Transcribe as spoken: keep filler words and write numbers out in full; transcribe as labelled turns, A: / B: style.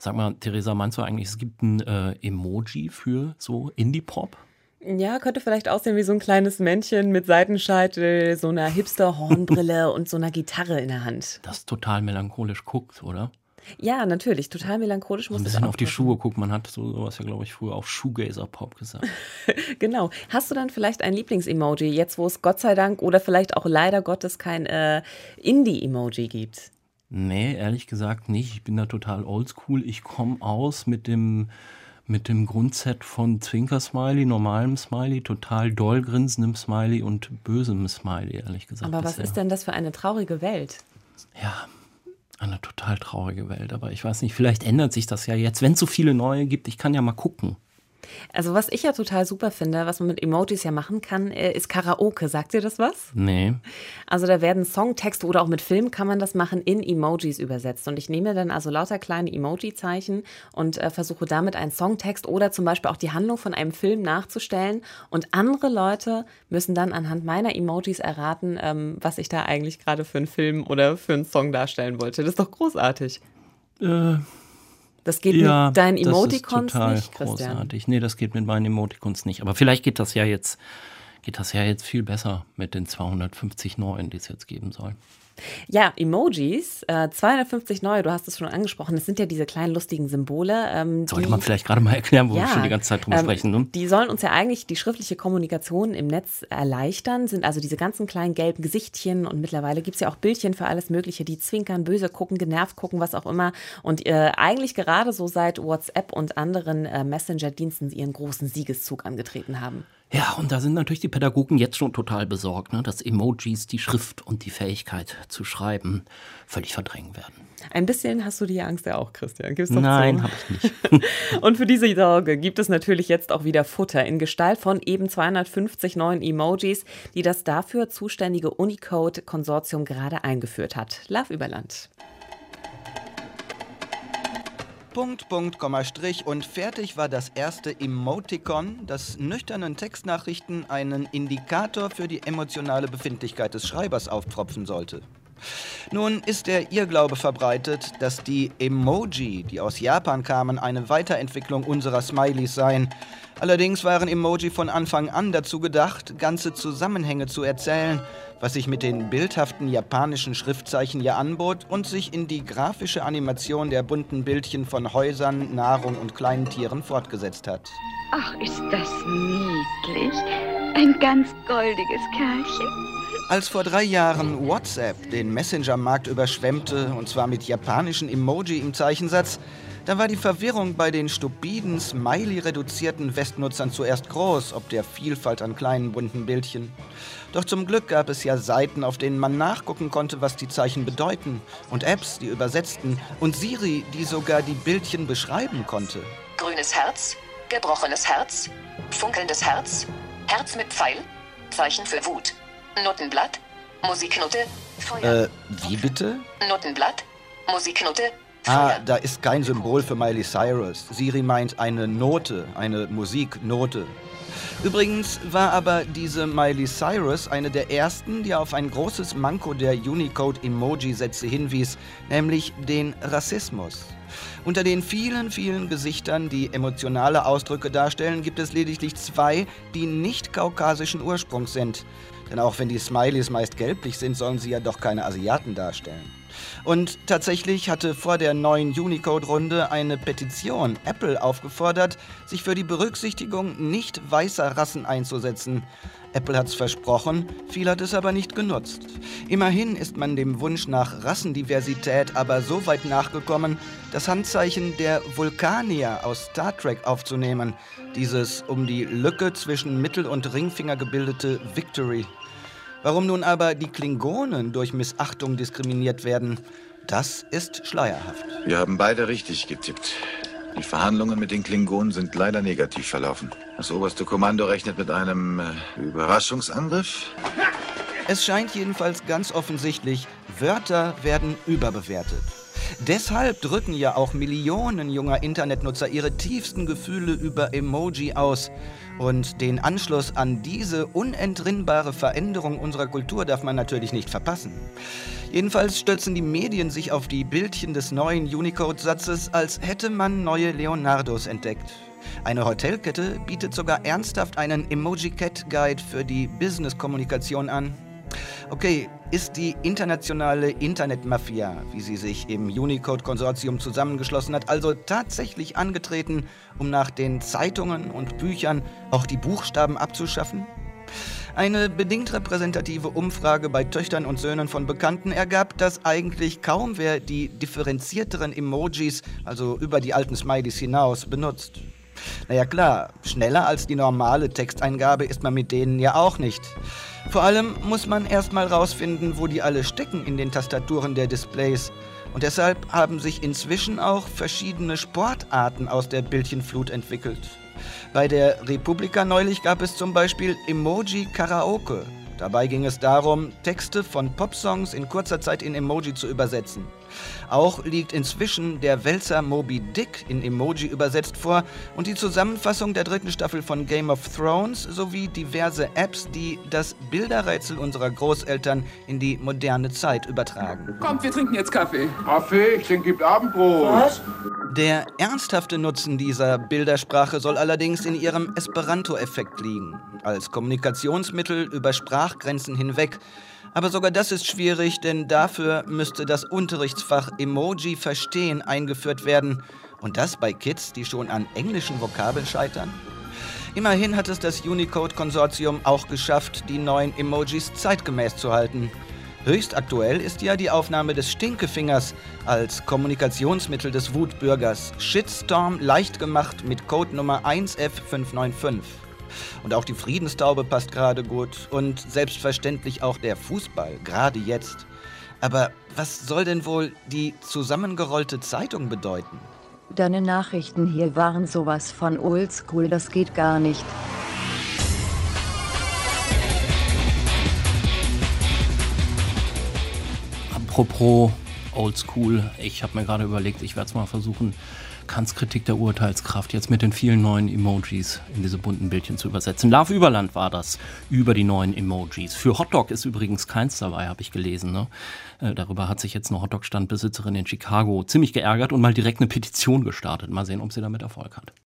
A: Sag mal, Theresa, meinst du eigentlich, es gibt ein äh, Emoji für so Indie-Pop?
B: Ja, könnte vielleicht aussehen wie so ein kleines Männchen mit Seitenscheitel, so einer Hipster-Hornbrille und so einer Gitarre in der Hand.
A: Das total melancholisch guckt, oder?
B: Ja, natürlich, total melancholisch
A: So
B: muss
A: ein
B: das
A: bisschen
B: auch
A: auf die
B: passen.
A: Schuhe guckt. Man hat so sowas ja, glaube ich, früher auch Shoegazer-Pop gesagt.
B: Genau. Hast du dann vielleicht ein Lieblings-Emoji, jetzt wo es Gott sei Dank oder vielleicht auch leider Gottes kein äh, Indie-Emoji gibt?
A: Nee, ehrlich gesagt nicht. Ich bin da total oldschool. Ich komme aus mit dem, mit dem Grundset von Zwinker-Smiley, normalem Smiley, total doll grinsendem Smiley und bösem Smiley, ehrlich gesagt.
B: Aber was
A: bisher.
B: ist denn das für eine traurige Welt?
A: Ja, eine total traurige Welt. Aber ich weiß nicht, vielleicht ändert sich das ja jetzt, wenn es so viele neue gibt. Ich kann ja mal gucken.
B: Also was ich ja total super finde, was man mit Emojis ja machen kann, äh, ist Karaoke. Sagt dir das was?
A: Nee.
B: Also da werden Songtexte oder auch mit Film kann man das machen, in Emojis übersetzt. Und ich nehme dann also lauter kleine Emoji-Zeichen und äh, versuche damit einen Songtext oder zum Beispiel auch die Handlung von einem Film nachzustellen. Und andere Leute müssen dann anhand meiner Emojis erraten, ähm, was ich da eigentlich gerade für einen Film oder für einen Song darstellen wollte. Das ist doch großartig.
A: Äh,
B: Das geht
A: ja,
B: mit deinen
A: das ist
B: Emoticons
A: total
B: nicht, Christian.
A: großartig. Nee, das geht mit meinen Emoticons nicht. Aber vielleicht geht das ja jetzt, geht das ja jetzt viel besser mit den zweihundertfünfzig neuen, die es jetzt geben soll.
B: Ja, Emojis, äh, zweihundertfünfzig neue, du hast es schon angesprochen, das sind ja diese kleinen lustigen Symbole. Ähm,
A: Sollte
B: die,
A: man vielleicht gerade mal erklären, wo
B: ja,
A: wir schon die ganze Zeit drüber
B: ähm,
A: sprechen. Ne?
B: Die sollen uns ja eigentlich die schriftliche Kommunikation im Netz erleichtern, sind also diese ganzen kleinen gelben Gesichtchen und mittlerweile gibt es ja auch Bildchen für alles Mögliche, die zwinkern, böse gucken, genervt gucken, was auch immer. Und äh, eigentlich gerade so seit WhatsApp und anderen äh, Messenger-Diensten ihren großen Siegeszug angetreten haben.
A: Ja, und da sind natürlich die Pädagogen jetzt schon total besorgt, ne, dass Emojis die Schrift und die Fähigkeit zu schreiben völlig verdrängen werden.
B: Ein bisschen hast du die Angst ja auch, Christian. Gib's doch
A: Nein,
B: zu.
A: habe ich nicht.
B: Und für diese Sorge gibt es natürlich jetzt auch wieder Futter in Gestalt von eben zweihundertfünfzig neuen Emojis, die das dafür zuständige Unicode-Konsortium gerade eingeführt hat. Love Überland.
C: Punkt, Punkt, Komma, Strich und fertig war das erste Emoticon, das nüchternen Textnachrichten einen Indikator für die emotionale Befindlichkeit des Schreibers aufpfropfen sollte. Nun ist der Irrglaube verbreitet, dass die Emoji, die aus Japan kamen, eine Weiterentwicklung unserer Smileys seien. Allerdings waren Emoji von Anfang an dazu gedacht, ganze Zusammenhänge zu erzählen, was sich mit den bildhaften japanischen Schriftzeichen ja anbot und sich in die grafische Animation der bunten Bildchen von Häusern, Nahrung und kleinen Tieren fortgesetzt hat.
D: Ach, ist das niedlich. Ein ganz goldiges Kerlchen.
C: Als vor drei Jahren WhatsApp den Messenger-Markt überschwemmte, und zwar mit japanischen Emoji im Zeichensatz, da war die Verwirrung bei den stupiden, smiley-reduzierten Westnutzern zuerst groß, ob der Vielfalt an kleinen bunten Bildchen. Doch zum Glück gab es ja Seiten, auf denen man nachgucken konnte, was die Zeichen bedeuten, und Apps, die übersetzten, und Siri, die sogar die Bildchen beschreiben konnte.
E: Grünes Herz, gebrochenes Herz, funkelndes Herz, Herz mit Pfeil, Zeichen für Wut, Notenblatt, Musiknote, Feuer.
C: Äh, wie bitte?
E: Notenblatt, Musiknote,
C: Ah,
E: Feuer.
C: da ist kein Symbol für Miley Cyrus. Siri meint eine Note, eine Musiknote. Übrigens war aber diese Miley Cyrus eine der ersten, die auf ein großes Manko der Unicode-Emoji-Sätze hinwies, nämlich den Rassismus. Unter den vielen, vielen Gesichtern, die emotionale Ausdrücke darstellen, gibt es lediglich zwei, die nicht kaukasischen Ursprungs sind. Denn auch wenn die Smileys meist gelblich sind, sollen sie ja doch keine Asiaten darstellen. Und tatsächlich hatte vor der neuen Unicode-Runde eine Petition Apple aufgefordert, sich für die Berücksichtigung nicht weißer Rassen einzusetzen. Apple hat's versprochen, viel hat es aber nicht genutzt. Immerhin ist man dem Wunsch nach Rassendiversität aber so weit nachgekommen, das Handzeichen der Vulkanier aus Star Trek aufzunehmen. Dieses um die Lücke zwischen Mittel- und Ringfinger gebildete Victory. Warum nun aber die Klingonen durch Missachtung diskriminiert werden, das ist schleierhaft.
F: Wir haben beide richtig getippt. Die Verhandlungen mit den Klingonen sind leider negativ verlaufen. Das oberste Kommando rechnet mit einem äh, Überraschungsangriff.
C: Es scheint jedenfalls ganz offensichtlich, Wörter werden überbewertet. Deshalb drücken ja auch Millionen junger Internetnutzer ihre tiefsten Gefühle über Emoji aus. Und den Anschluss an diese unentrinnbare Veränderung unserer Kultur darf man natürlich nicht verpassen. Jedenfalls stürzen die Medien sich auf die Bildchen des neuen Unicode-Satzes, als hätte man neue Leonardos entdeckt. Eine Hotelkette bietet sogar ernsthaft einen Emoji-Cat-Guide für die Business-Kommunikation an. Okay, ist die internationale Internetmafia, wie sie sich im Unicode-Konsortium zusammengeschlossen hat, also tatsächlich angetreten, um nach den Zeitungen und Büchern auch die Buchstaben abzuschaffen? Eine bedingt repräsentative Umfrage bei Töchtern und Söhnen von Bekannten ergab, dass eigentlich kaum wer die differenzierteren Emojis, also über die alten Smileys hinaus, benutzt. Naja klar, schneller als die normale Texteingabe ist man mit denen ja auch nicht. Vor allem muss man erstmal rausfinden, wo die alle stecken in den Tastaturen der Displays. Und deshalb haben sich inzwischen auch verschiedene Sportarten aus der Bildchenflut entwickelt. Bei der Republika neulich gab es zum Beispiel Emoji-Karaoke. Dabei ging es darum, Texte von Popsongs in kurzer Zeit in Emoji zu übersetzen. Auch liegt inzwischen der Wälzer Moby Dick in Emoji übersetzt vor und die Zusammenfassung der dritten Staffel von Game of Thrones sowie diverse Apps, die das Bilderrätsel unserer Großeltern in die moderne Zeit übertragen.
G: Kommt, wir trinken jetzt Kaffee.
H: Kaffee? Ich denke, gibt Abendbrot.
G: Was?
C: Der ernsthafte Nutzen dieser Bildersprache soll allerdings in ihrem Esperanto-Effekt liegen, als Kommunikationsmittel über Sprachgrenzen hinweg. Aber sogar das ist schwierig, denn dafür müsste das Unterrichtsfach Emoji verstehen eingeführt werden. Und das bei Kids, die schon an englischen Vokabeln scheitern. Immerhin hat es das Unicode-Konsortium auch geschafft, die neuen Emojis zeitgemäß zu halten. Höchst aktuell ist ja die Aufnahme des Stinkefingers als Kommunikationsmittel des Wutbürgers. Shitstorm leicht gemacht mit Codenummer eins F fünf neun fünf. Und auch die Friedenstaube passt gerade gut und selbstverständlich auch der Fußball, gerade jetzt. Aber was soll denn wohl die zusammengerollte Zeitung bedeuten?
I: Deine Nachrichten hier waren sowas von oldschool, das geht gar nicht.
A: Apropos oldschool, ich habe mir gerade überlegt, ich werde es mal versuchen, Kants Kritik der Urteilskraft jetzt mit den vielen neuen Emojis in diese bunten Bildchen zu übersetzen. Love Überland war das, über die neuen Emojis. Für Hotdog ist übrigens keins dabei, habe ich gelesen. Ne? Äh, darüber hat sich jetzt eine Hotdog-Standbesitzerin in Chicago ziemlich geärgert und mal direkt eine Petition gestartet. Mal sehen, ob sie damit Erfolg hat.